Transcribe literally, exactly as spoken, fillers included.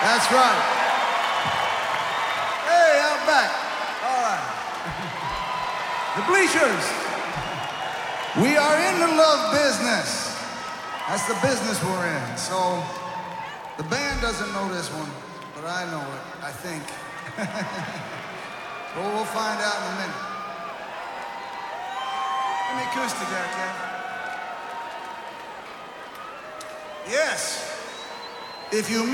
That's right. Hey, out back. All right. The Bleachers. We are in the love business. That's the business we're in. So the band doesn't know this one, but I know it, I think. Well, we'll find out in a minute. Give me acoustic there, Kev. Yes. If you